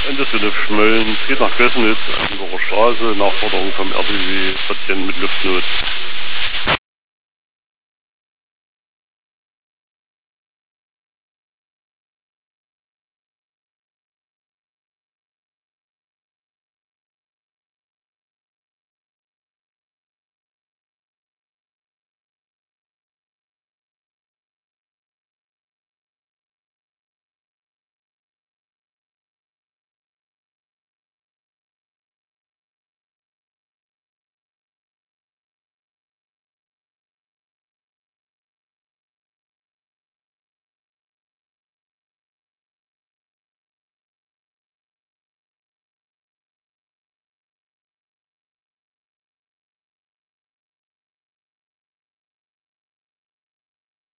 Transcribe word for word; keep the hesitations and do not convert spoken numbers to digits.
Ende Sinne Schmölln, es geht nach Gößnitz, Hamburger Straße, Nachforderung vom R T W, Patient mit Luftnot.